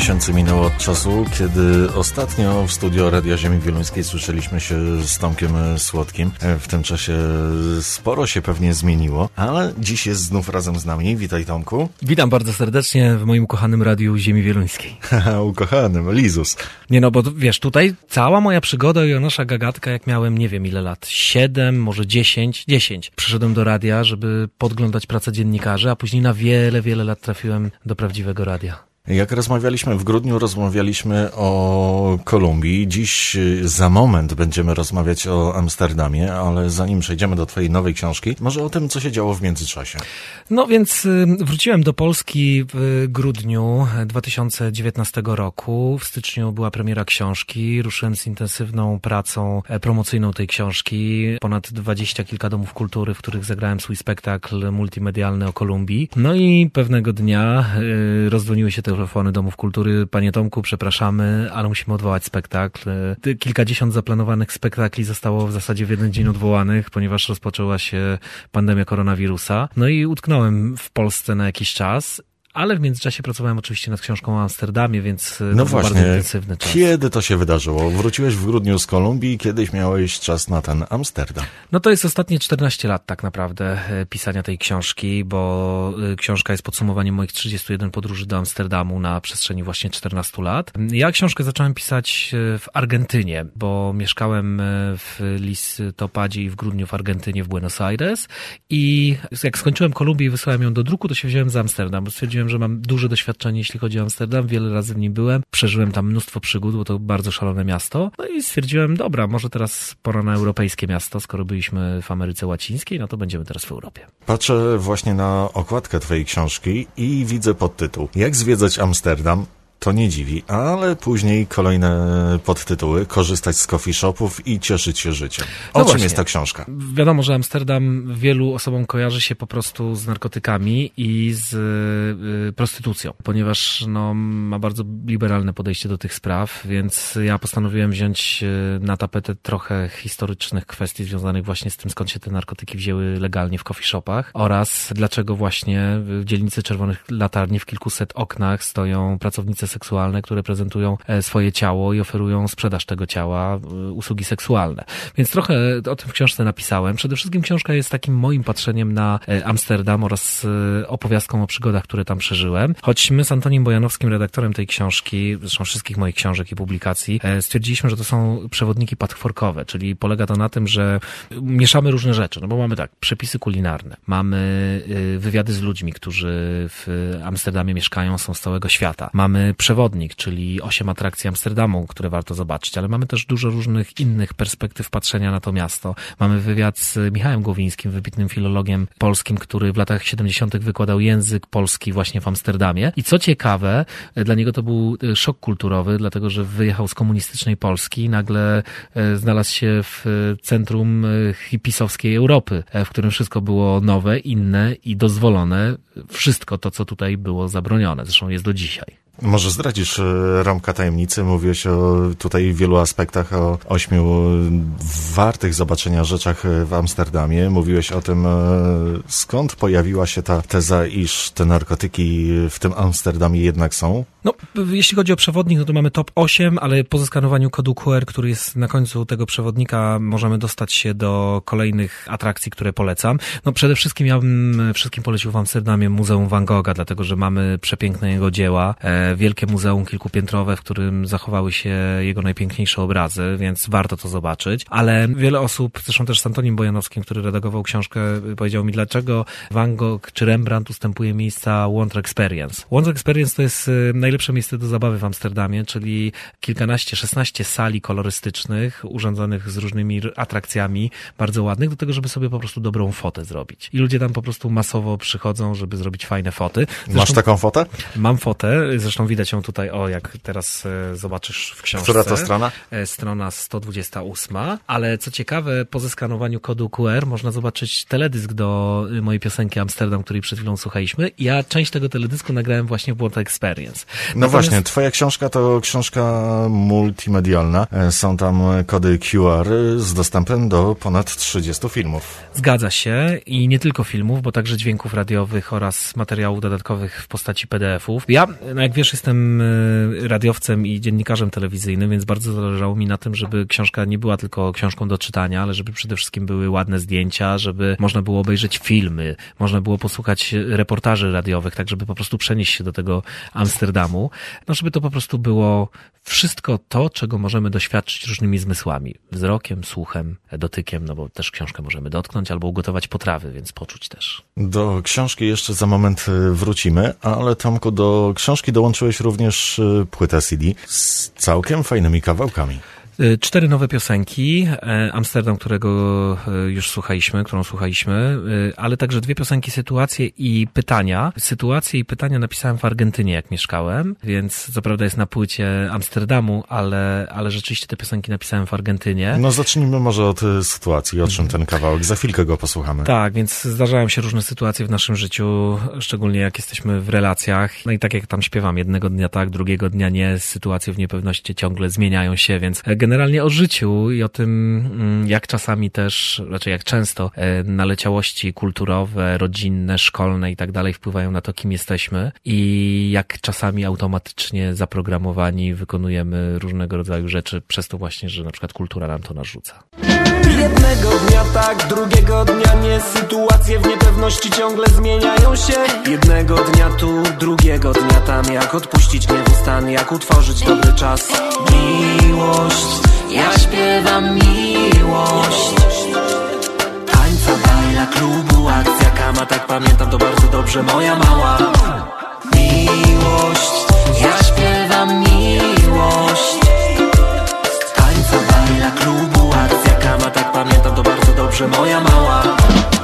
miesięcy minęło od czasu, kiedy ostatnio w studio Radia Ziemi Wieluńskiej słyszeliśmy się z Tomkiem Słodkim. W tym czasie sporo się pewnie zmieniło, ale dziś jest znów razem z nami. Witaj, Tomku. Witam bardzo serdecznie w moim ukochanym Radiu Ziemi Wieluńskiej. Ukochanym, Lizus. Nie no, bo wiesz, tutaj cała moja przygoda i nasza gagatka, jak miałem, nie wiem ile lat, 7, może 10. Przyszedłem do radia, żeby podglądać pracę dziennikarzy, a później na wiele lat trafiłem do prawdziwego radia. Jak rozmawialiśmy w grudniu, rozmawialiśmy o Kolumbii. Dziś za moment będziemy rozmawiać o Amsterdamie, ale zanim przejdziemy do twojej nowej książki, może o tym, co się działo w międzyczasie. No więc wróciłem do Polski w grudniu 2019 roku. W styczniu była premiera książki. Ruszyłem z intensywną pracą promocyjną tej książki. Ponad 20 kilka domów kultury, w których zagrałem swój spektakl multimedialny o Kolumbii. No i pewnego dnia rozdzwoniły się telefony domów kultury. Panie Tomku, przepraszamy, ale musimy odwołać spektakl. Kilkadziesiąt zaplanowanych spektakli zostało w zasadzie w jeden dzień odwołanych, ponieważ rozpoczęła się pandemia koronawirusa. No i utknąłem w Polsce na jakiś czas. Ale w międzyczasie pracowałem oczywiście nad książką o Amsterdamie, więc no to właśnie, był bardzo intensywny czas. Kiedy to się wydarzyło? Wróciłeś w grudniu z Kolumbii i kiedyś miałeś czas na ten Amsterdam. No to jest ostatnie 14 lat tak naprawdę pisania tej książki, bo książka jest podsumowaniem moich 31 podróży do Amsterdamu na przestrzeni właśnie 14 lat. Ja książkę zacząłem pisać w Argentynie, bo mieszkałem w listopadzie i w grudniu w Argentynie w Buenos Aires i jak skończyłem Kolumbię i wysłałem ją do druku, to się wziąłem za Amsterdam, bo stwierdziłem, że mam duże doświadczenie, jeśli chodzi o Amsterdam. Wiele razy w nim byłem. Przeżyłem tam mnóstwo przygód, bo to bardzo szalone miasto. No i stwierdziłem, dobra, może teraz pora na europejskie miasto. Skoro byliśmy w Ameryce Łacińskiej, no to będziemy teraz w Europie. Patrzę właśnie na okładkę twojej książki i widzę podtytuł. Jak zwiedzać Amsterdam? To nie dziwi, ale później kolejne podtytuły. Korzystać z coffee shopów i cieszyć się życiem. O czym jest ta książka? Wiadomo, że Amsterdam wielu osobom kojarzy się po prostu z narkotykami i z prostytucją, ponieważ no, ma bardzo liberalne podejście do tych spraw, więc ja postanowiłem wziąć na tapetę trochę historycznych kwestii związanych właśnie z tym, skąd się te narkotyki wzięły legalnie w coffee shopach oraz dlaczego właśnie w dzielnicy Czerwonych Latarni w kilkuset oknach stoją pracownice seksualne, które prezentują swoje ciało i oferują sprzedaż tego ciała, usługi seksualne. Więc trochę o tym w książce napisałem. Przede wszystkim książka jest takim moim patrzeniem na Amsterdam oraz opowiastką o przygodach, które tam przeżyłem. Choć my z Antonim Bojanowskim, redaktorem tej książki, zresztą wszystkich moich książek i publikacji, stwierdziliśmy, że to są przewodniki patchworkowe, czyli polega to na tym, że mieszamy różne rzeczy, no bo mamy tak, przepisy kulinarne, mamy wywiady z ludźmi, którzy w Amsterdamie mieszkają, są z całego świata. Mamy przewodnik, czyli 8 atrakcji Amsterdamu, które warto zobaczyć, ale mamy też dużo różnych innych perspektyw patrzenia na to miasto. Mamy wywiad z Michałem Głowińskim, wybitnym filologiem polskim, który w latach 70. wykładał język polski właśnie w Amsterdamie. I co ciekawe, dla niego to był szok kulturowy, dlatego że wyjechał z komunistycznej Polski i nagle znalazł się w centrum hipisowskiej Europy, w którym wszystko było nowe, inne i dozwolone. Wszystko to, co tutaj było zabronione. Zresztą jest do dzisiaj. Może zdradzisz rąbka tajemnicy? Mówiłeś o tutaj wielu aspektach, o 8 wartych zobaczenia rzeczach w Amsterdamie. Mówiłeś o tym, skąd pojawiła się ta teza, iż te narkotyki w tym Amsterdamie jednak są? No, jeśli chodzi o przewodnik, no to mamy top 8, ale po zeskanowaniu kodu QR, który jest na końcu tego przewodnika, możemy dostać się do kolejnych atrakcji, które polecam. No, przede wszystkim ja bym wszystkim polecił w Amsterdamie Muzeum Van Gogha, dlatego że mamy przepiękne jego dzieła. Wielkie muzeum kilkupiętrowe, w którym zachowały się jego najpiękniejsze obrazy, więc warto to zobaczyć. Ale wiele osób, zresztą też z Antonim Bojanowskim, który redagował książkę, powiedział mi, dlaczego Van Gogh czy Rembrandt ustępuje miejsca Wonder Experience. Wonder Experience to jest najlepsze miejsce do zabawy w Amsterdamie, czyli 16 sali kolorystycznych, urządzonych z różnymi atrakcjami, bardzo ładnych, do tego, żeby sobie po prostu dobrą fotę zrobić. I ludzie tam po prostu masowo przychodzą, żeby zrobić fajne foty. Zresztą, masz taką fotę? Mam fotę, zresztą widać ją tutaj, jak teraz zobaczysz w książce. Która to strona? Strona 128, ale co ciekawe, po zeskanowaniu kodu QR można zobaczyć teledysk do mojej piosenki Amsterdam, której przed chwilą słuchaliśmy. Ja część tego teledysku nagrałem właśnie w Wonder Experience. No właśnie, twoja książka to książka multimedialna. Są tam kody QR z dostępem do ponad 30 filmów. Zgadza się i nie tylko filmów, bo także dźwięków radiowych oraz materiałów dodatkowych w postaci PDF-ów. Ja, jak wiesz, jestem radiowcem i dziennikarzem telewizyjnym, więc bardzo zależało mi na tym, żeby książka nie była tylko książką do czytania, ale żeby przede wszystkim były ładne zdjęcia, żeby można było obejrzeć filmy, można było posłuchać reportaży radiowych, tak żeby po prostu przenieść się do tego Amsterdamu, no żeby to po prostu było wszystko to, czego możemy doświadczyć różnymi zmysłami. Wzrokiem, słuchem, dotykiem, no bo też książkę możemy dotknąć albo ugotować potrawy, więc poczuć też. Do książki jeszcze za moment wrócimy, ale Tomku, do książki dołączyłeś również płytę CD z całkiem fajnymi kawałkami. 4 nowe piosenki, Amsterdam, którą słuchaliśmy, ale także 2 piosenki Sytuacje i Pytania. Sytuacje i Pytania napisałem w Argentynie, jak mieszkałem, więc co prawda jest na płycie Amsterdamu, ale rzeczywiście te piosenki napisałem w Argentynie. No zacznijmy może od sytuacji, o czym ten kawałek, za chwilkę go posłuchamy. Tak, więc zdarzają się różne sytuacje w naszym życiu, szczególnie jak jesteśmy w relacjach. No i tak jak tam śpiewam, jednego dnia tak, drugiego dnia nie, sytuacje w niepewności ciągle zmieniają się, więc generalnie o życiu i o tym, jak czasami też, raczej jak często naleciałości kulturowe, rodzinne, szkolne i tak dalej wpływają na to, kim jesteśmy i jak czasami automatycznie zaprogramowani wykonujemy różnego rodzaju rzeczy przez to właśnie, że na przykład kultura nam to narzuca. Jednego dnia tak, drugiego dnia nie. Sytuacje w niepewności ciągle zmieniają się. Jednego dnia tu, drugiego dnia tam. Jak odpuścić gniewu stan, jak utworzyć dobry czas. Miłość, ja śpiewam miłość. Tańca, bajla, klubu, akcja, kama. Tak pamiętam to bardzo dobrze, moja mała. Miłość, ja śpiewam miłość. Tańca, bajla, klubu, akcja, kama. Tak pamiętam to bardzo dobrze, moja mała.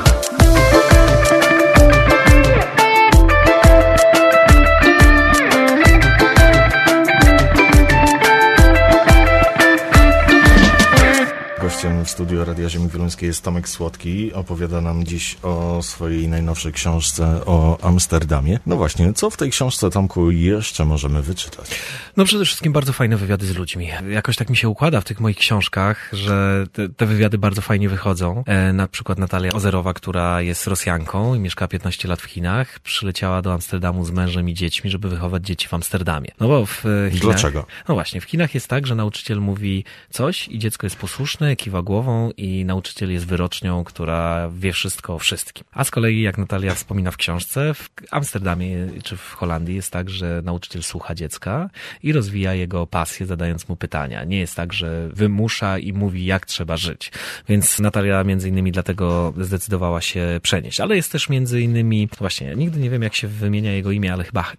Gościem w studiu Radia Ziemi Wieluńskiej jest Tomek Słodki. Opowiada nam dziś o swojej najnowszej książce o Amsterdamie. No właśnie, co w tej książce, Tomku, jeszcze możemy wyczytać? No przede wszystkim bardzo fajne wywiady z ludźmi. Jakoś tak mi się układa w tych moich książkach, że te wywiady bardzo fajnie wychodzą. Na przykład Natalia Ozerowa, która jest Rosjanką i mieszka 15 lat w Chinach, przyleciała do Amsterdamu z mężem i dziećmi, żeby wychować dzieci w Amsterdamie. No bo w Chinach... Dlaczego? No właśnie, w Chinach jest tak, że nauczyciel mówi coś i dziecko jest posłuszne, kiwa głową i nauczyciel jest wyrocznią, która wie wszystko o wszystkim. A z kolei, jak Natalia wspomina w książce, w Amsterdamie czy w Holandii jest tak, że nauczyciel słucha dziecka i rozwija jego pasję, zadając mu pytania. Nie jest tak, że wymusza i mówi, jak trzeba żyć. Więc Natalia między innymi dlatego zdecydowała się przenieść. Ale jest też między innymi, właśnie, nigdy nie wiem, jak się wymienia jego imię, ale chyba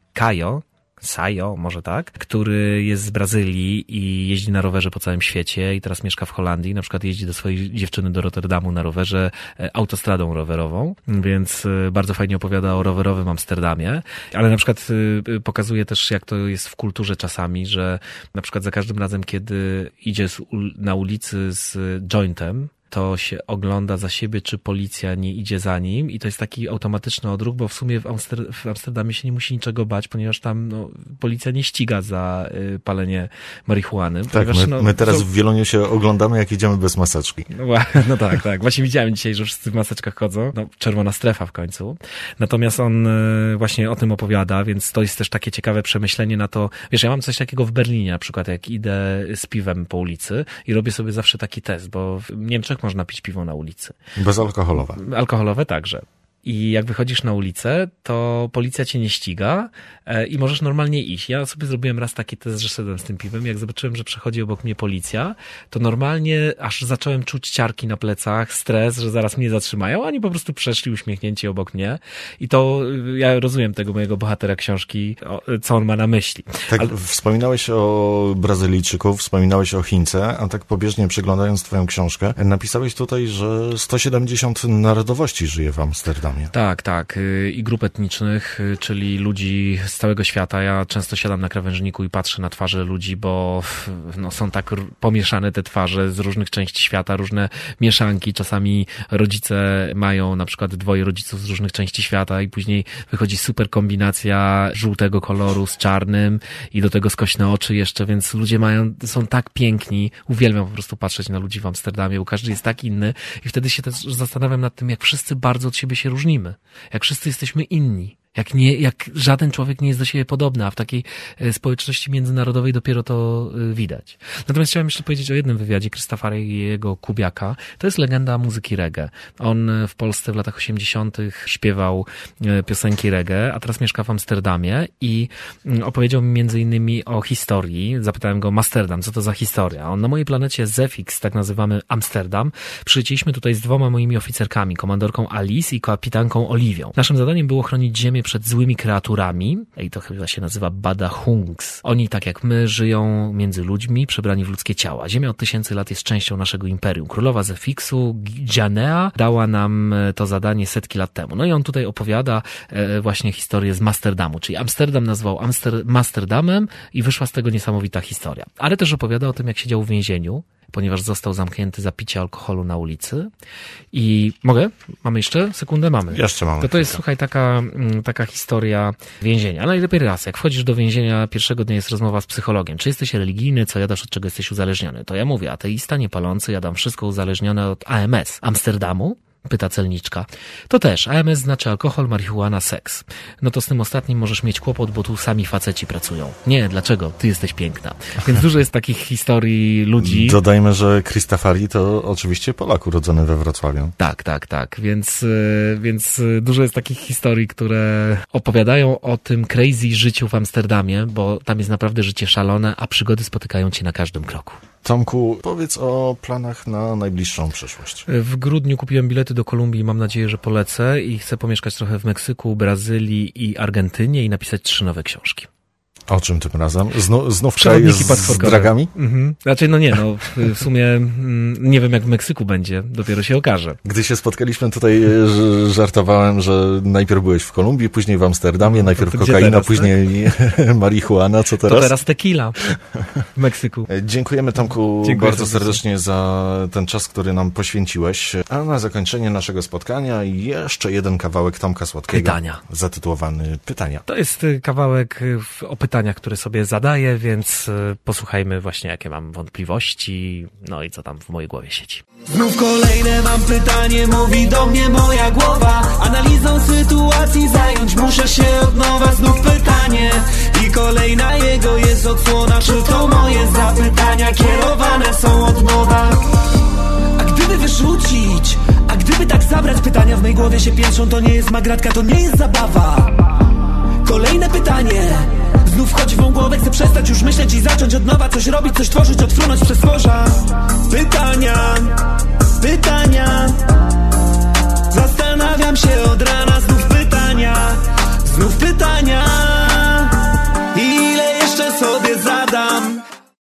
Sayo, może tak, który jest z Brazylii i jeździ na rowerze po całym świecie i teraz mieszka w Holandii. Na przykład jeździ do swojej dziewczyny do Rotterdamu na rowerze autostradą rowerową, więc bardzo fajnie opowiada o rowerowym Amsterdamie, ale na przykład pokazuje też, jak to jest w kulturze czasami, że na przykład za każdym razem, kiedy idzie na ulicy z jointem, to się ogląda za siebie, czy policja nie idzie za nim i to jest taki automatyczny odruch, bo w sumie w Amsterdamie się nie musi niczego bać, ponieważ tam policja nie ściga za palenie marihuany. Tak, my teraz w Wieluniu się oglądamy, jak idziemy bez maseczki. No tak. Właśnie widziałem dzisiaj, że wszyscy w maseczkach chodzą. No, czerwona strefa w końcu. Natomiast on właśnie o tym opowiada, więc to jest też takie ciekawe przemyślenie na to. Wiesz, ja mam coś takiego w Berlinie, na przykład jak idę z piwem po ulicy i robię sobie zawsze taki test, bo w Niemczech można pić piwo na ulicy. Bezalkoholowe. Alkoholowe także. I jak wychodzisz na ulicę, to policja cię nie ściga i możesz normalnie iść. Ja sobie zrobiłem raz taki test, że szedłem z tym piwem. Jak zobaczyłem, że przechodzi obok mnie policja, to normalnie aż zacząłem czuć ciarki na plecach, stres, że zaraz mnie zatrzymają. Oni po prostu przeszli uśmiechnięci obok mnie. I to ja rozumiem tego mojego bohatera książki, co on ma na myśli. Tak, wspominałeś o Brazylijczyku, wspominałeś o Chince, a tak pobieżnie przeglądając twoją książkę, napisałeś tutaj, że 170 narodowości żyje w Amsterdamie. Amsterdamie. Tak. I grup etnicznych, czyli ludzi z całego świata. Ja często siadam na krawężniku i patrzę na twarze ludzi, bo są tak pomieszane te twarze z różnych części świata, różne mieszanki. Czasami rodzice mają na przykład 2 rodziców z różnych części świata i później wychodzi super kombinacja żółtego koloru z czarnym i do tego skośne oczy jeszcze, więc ludzie są tak piękni. Uwielbiam po prostu patrzeć na ludzi w Amsterdamie, bo każdy jest tak inny i wtedy się też zastanawiam nad tym, jak wszyscy bardzo od siebie się różnimy. Jak wszyscy jesteśmy inni. Jak żaden człowiek nie jest do siebie podobny, a w takiej społeczności międzynarodowej dopiero to widać. Natomiast chciałem jeszcze powiedzieć o jednym wywiadzie Christofariego Kubiaka. To jest legenda muzyki reggae. On w Polsce w latach 80. śpiewał piosenki reggae, a teraz mieszka w Amsterdamie i opowiedział mi między innymi o historii. Zapytałem go, Amsterdam, co to za historia? On na mojej planecie Zefix, tak nazywamy Amsterdam, przylecieliśmy tutaj z 2 moimi oficerkami, komandorką Alice i kapitanką Oliwią. Naszym zadaniem było chronić ziemię przed złymi kreaturami, i to chyba się nazywa Badahungs. Oni, tak jak my, żyją między ludźmi, przebrani w ludzkie ciała. Ziemia od 1000 lat jest częścią naszego imperium. Królowa Zefixu, Janea, dała nam to zadanie setki lat temu. No i on tutaj opowiada właśnie historię z Amsterdamu, czyli Amsterdam nazwał Amsterdamem i wyszła z tego niesamowita historia. Ale też opowiada o tym, jak siedział w więzieniu, ponieważ został zamknięty za picie alkoholu na ulicy. I mogę? Mamy jeszcze? Sekundę? Mamy. Jeszcze mamy. To jest, słuchaj, taka historia więzienia. A najlepiej raz, jak wchodzisz do więzienia, pierwszego dnia jest rozmowa z psychologiem. Czy jesteś religijny? Co jadasz? Od czego jesteś uzależniony? To ja mówię, ateista, niepalący, jadam wszystko uzależnione od AMS. Amsterdamu? Pyta celniczka. To też, AMS znaczy alkohol, marihuana, seks. No to z tym ostatnim możesz mieć kłopot, bo tu sami faceci pracują. Nie, dlaczego? Ty jesteś piękna. Więc dużo jest takich historii ludzi. Dodajmy, że Christofari to oczywiście Polak urodzony we Wrocławiu. Tak. Więc dużo jest takich historii, które opowiadają o tym crazy życiu w Amsterdamie, bo tam jest naprawdę życie szalone, a przygody spotykają cię na każdym kroku. Tomku, powiedz o planach na najbliższą przyszłość. W grudniu kupiłem bilety do Kolumbii i mam nadzieję, że polecę i chcę pomieszkać trochę w Meksyku, Brazylii i Argentynie i napisać 3 nowe książki. O czym tym razem? Znów kraj z dragami? Znaczy, w sumie nie wiem, jak w Meksyku będzie, dopiero się okaże. Gdy się spotkaliśmy tutaj, żartowałem, że najpierw byłeś w Kolumbii, później w Amsterdamie, najpierw kokaina, teraz, później marihuana, co teraz? To teraz tequila w Meksyku. Dziękujemy, Tomku, bardzo serdecznie za ten czas, który nam poświęciłeś. A na zakończenie naszego spotkania jeszcze jeden kawałek Tomka Słodkiego. Pytania. Zatytułowany Pytania. To jest kawałek o pytaniach, które sobie zadaję, więc posłuchajmy właśnie, jakie mam wątpliwości, no i co tam w mojej głowie siedzi. Znów kolejne mam pytanie, mówi do mnie moja głowa. Analizą sytuacji zająć muszę się od nowa. Znów pytanie i kolejna jego jest odsłona. Czy to moje zapytania kierowane są od nowa? A gdyby wyrzucić, a gdyby tak zabrać, pytania w mojej głowie się piętrzą. To nie jest magratka, to nie jest zabawa. Kolejne pytanie znów wchodzi w mą głowę, chcę przestać już myśleć i zacząć od nowa. Coś robić, coś tworzyć, odfrunąć przestworza. Pytania Zastanawiam się